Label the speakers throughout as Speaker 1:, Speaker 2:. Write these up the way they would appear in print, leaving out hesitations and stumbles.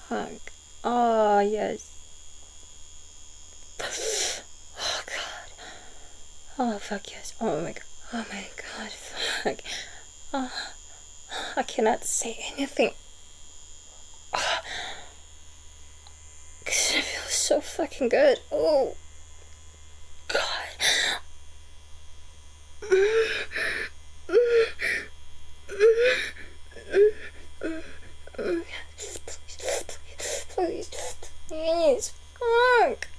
Speaker 1: Fuck. Oh, yes. Oh, God. Oh, fuck, yes. Oh, my God. Oh, my God. Fuck. Oh, I cannot say anything. Oh, 'cause it feels so fucking good. Oh, God. Please, please, fuck.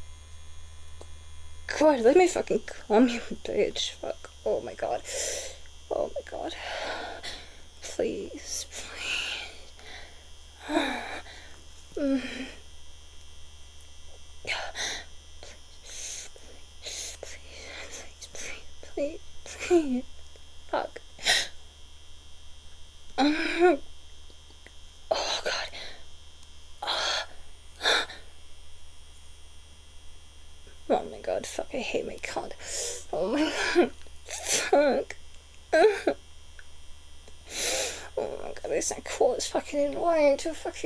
Speaker 1: God, let me fucking calm you, bitch. Fuck. Oh my God. Oh my God. Please, please. Please, please. Fuck. Oh God. Oh my God, fuck, I hate my cunt. Oh my God. Fuck. Oh my God, it's not cool. It's fucking annoying to fucking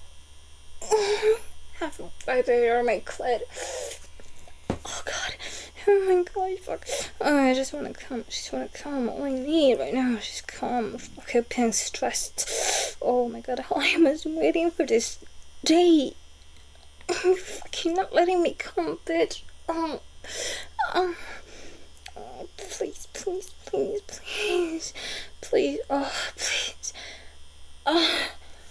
Speaker 1: have a baby on my clit. Oh God. Oh my God, fuck. Oh, I just wanna come. I just wanna come. All I need right now is just come. Fuck, I'm being stressed. Oh my God, I was waiting for this day. You're fucking not letting me come, bitch. Oh, please, please, please, please, please, oh, please. Oh,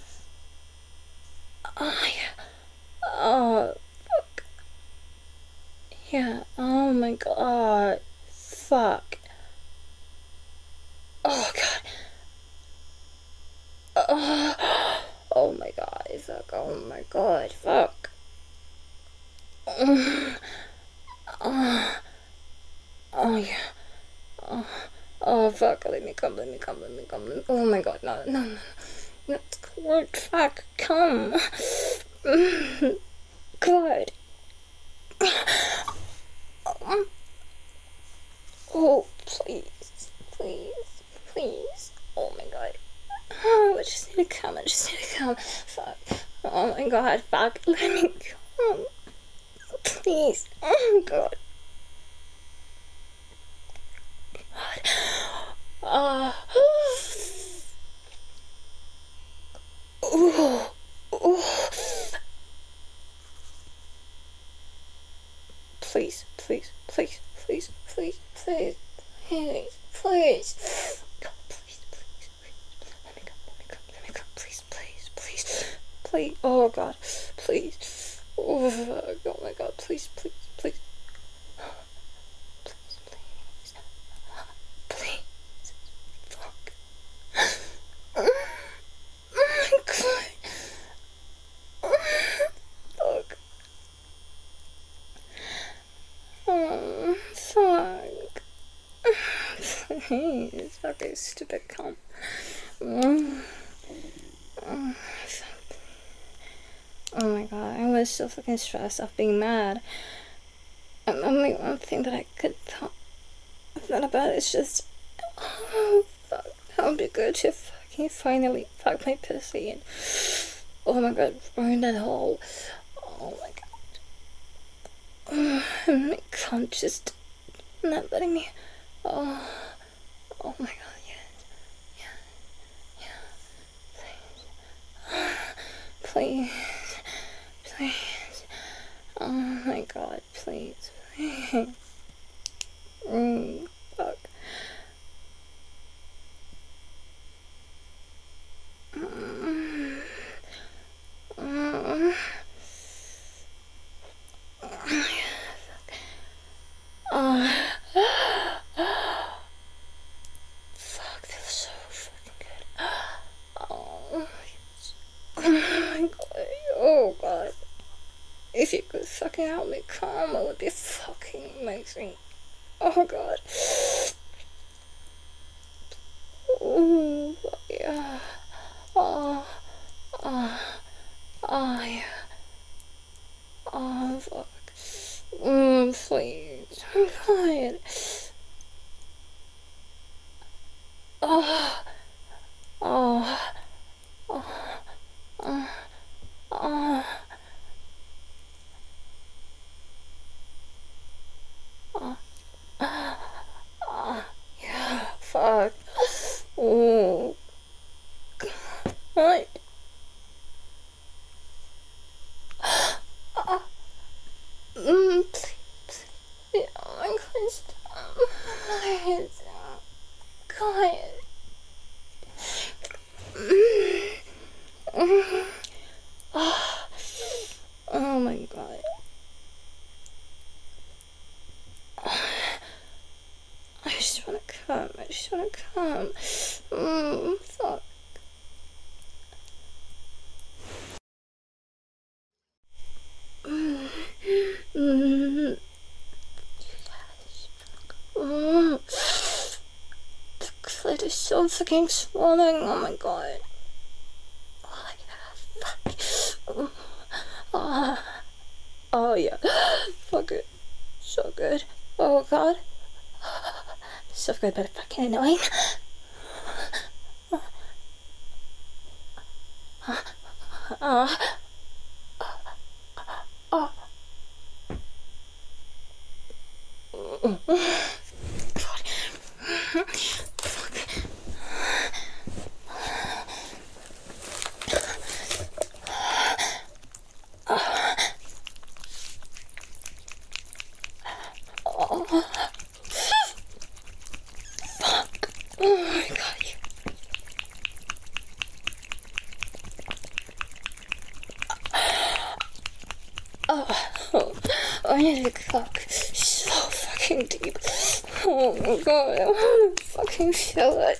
Speaker 1: yeah. Oh, fuck. Yeah, oh my God. Fuck. Oh, God. Oh my God, fuck. Oh my God, fuck. Oh, oh yeah. Oh, oh fuck, let me come, let me come, let me come. Oh my God, no, no, no. That's good, fuck, come. God. Oh, please, please, please. Oh my God. Oh, I just need to come, I just need to come. Fuck. Oh my God, fuck, let me come. Please. Oh God. God. Ooh. Ooh. Please, please, please, please, please, please, please, please. God, please, please, please. Let me come, let me come, let me come. Please, please, please, please. Oh God, please. Oh my God, please, please, please. Please, please. Please. Fuck. Oh my God. Fuck. Oh, fuck. Please, fucking stupid cunt. Oh my God, I was so fucking stressed off being mad. And only one thing that I could thought about is just, oh fuck, how would be good to fucking finally fuck my pussy and, oh my God, burn that hole. Oh my God. And my cunt just not letting me. Oh, oh my God, yes, yeah, yeah, please, please, please. Oh my God, please, please. Fuck. Fuck, feels so fucking good. Oh, oh my God. Oh God. If you could fucking help me calm, it would be fucking amazing. Oh God. Oh, yeah. Oh, oh, oh, yeah. Oh, fuck. Please. Oh, God. Oh, oh, oh, oh, What? Please, please. Oh my God, stop. Please. God. Oh my God. I just wanna come. I just wanna come. Fuck. The clit is so fucking swollen. Oh my God. Oh yeah. Fuck. Oh yeah. Fuck it. So good. Oh God. So good, but fucking annoying. Oh my God. Oh, I need to cock so fucking deep. Oh my God, I want to fucking feel it.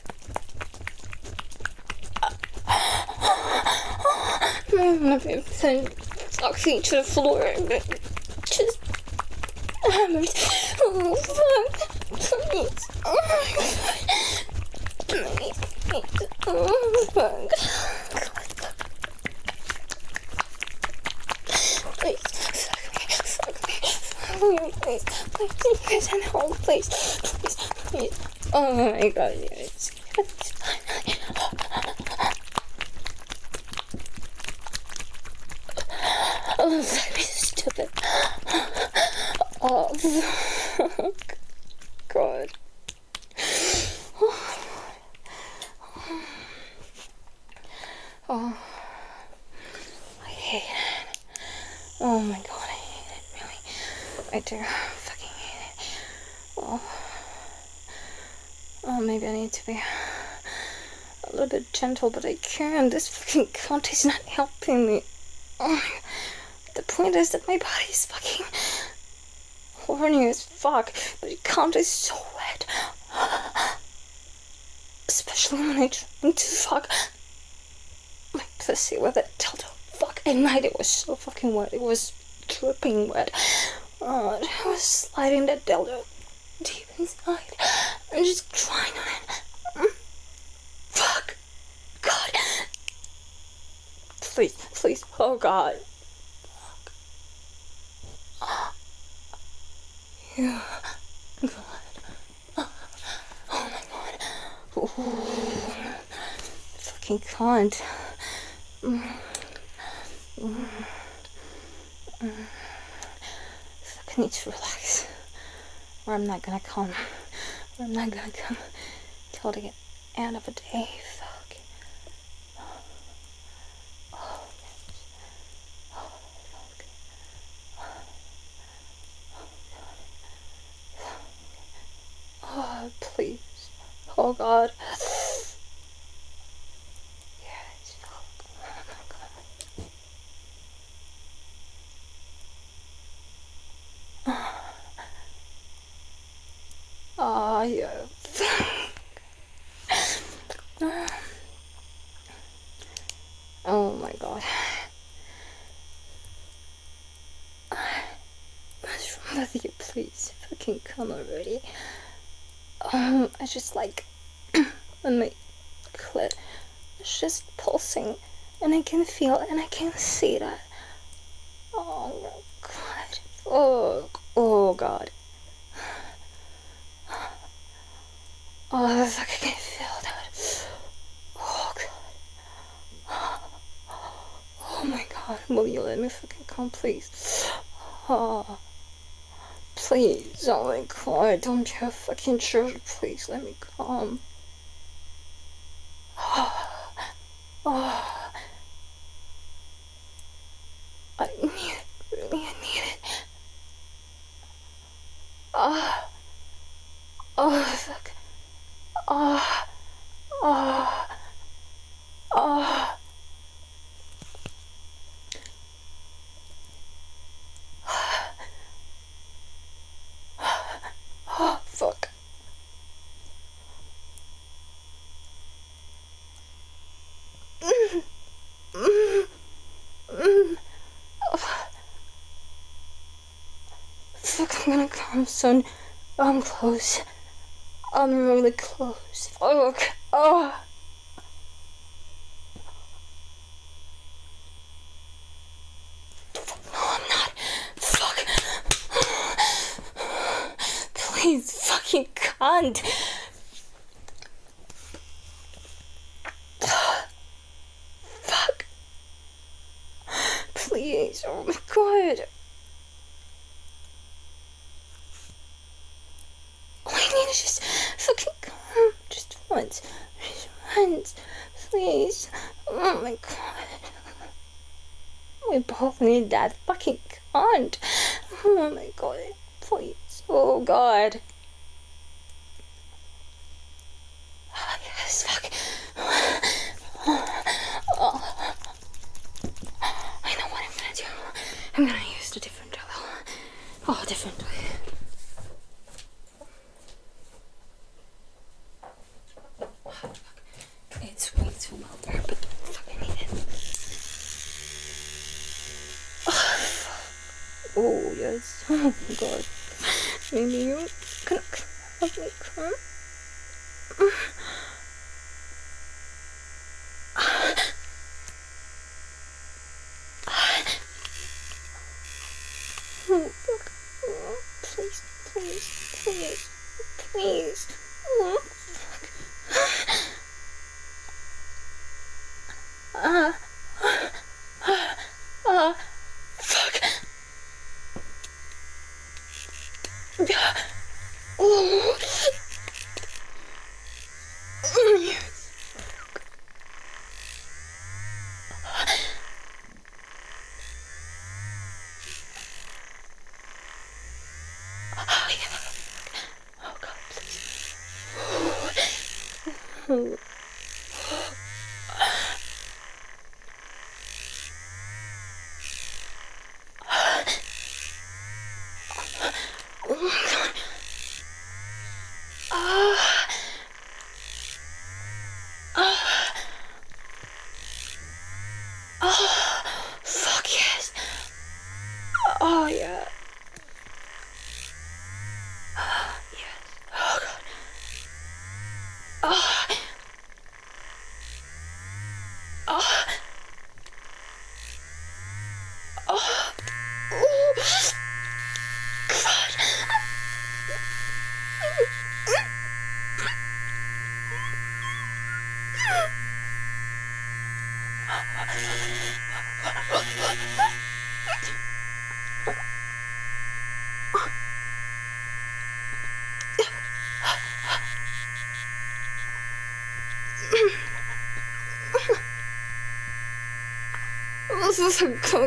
Speaker 1: I'm gonna be send fucking to the floor, but just hammered. Oh fuck, please. Oh my God, please, please. Oh fuck. Please, fuck me, please, please, please, send help, please, please, please. Oh my God, it's fine. Oh, fuck me, stupid. Oh, fuck. God. Oh, I hate it. Oh my God, I hate it, really. I do fucking hate it. Oh, maybe I need to be a little bit gentle, but I can't. This fucking cunt is not helping me. Oh, the point is that my body is fucking horny as fuck, but the cunt is so wet. Especially when I try to fuck my pussy with a dildo. Fuck, at night it was so fucking wet. It was dripping wet. I was sliding that dildo deep inside and just crying on it. Fuck. God. Please, please. Oh God. Fuck. Yeah. God. Oh my God. Ooh. Fucking cunt. I need to relax, or I'm not gonna come. Or I'm not gonna come till the end of the day. Fuck. Oh, yes. Oh, fuck. Oh, please. Oh, God. Yes, fuck. Oh, my God. Oh, yeah. Oh my God. What's wrong with you? Please, fucking come already. I just like when my clit is just pulsing, and I can feel and I can see that. Oh my God. Oh God. Oh, fuck, I can feel that. Oh God. Oh my God. Will you let me fucking come, please? Oh. Please, oh my God, don't be a fucking jerk, please let me come. Oh. I'm gonna come soon. I'm close. I'm really close. Fuck. Oh. No, I'm not. Fuck. Please, fucking cunt. Fuck. Please. Oh my god. All I need is just fucking come. Just once. Just once. Please. Oh my god. We both need that fucking cunt. Oh my god. Please. Oh god. Oh, yes, fuck. Oh. I know what I'm gonna do. I'm gonna use the different jello. Oh, different way. It's way too well there, but fuck, I need it. Oh, yes. Oh my god. Maybe you can help me come? Oh, fuck. Oh, please, please, please, please. Oh, fuck. Fuck. Oh. Yes. Oh, yeah. Oh, God, please. Oh. Oh, my God. Oh. Oh. Oh. Fuck yes. Oh, yeah. Oh, yes. Oh, God. Oh. Oh. Oh. Oh. God. This is so good.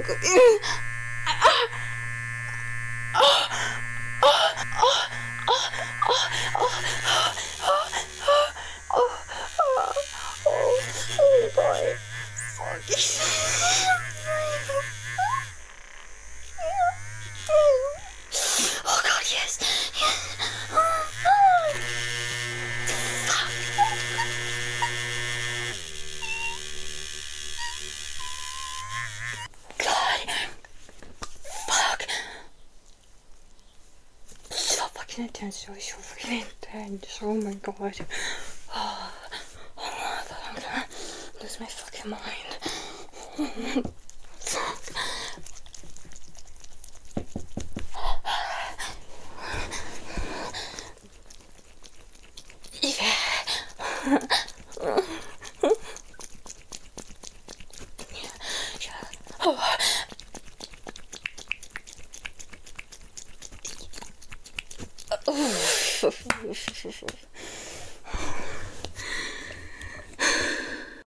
Speaker 1: Oh God, yes. God. Fuck. So fucking intense, so fucking intense. Oh my God. Oh, I thought I'm gonna lose my fucking mind. Fuck. Yeah. Yeah. Oh.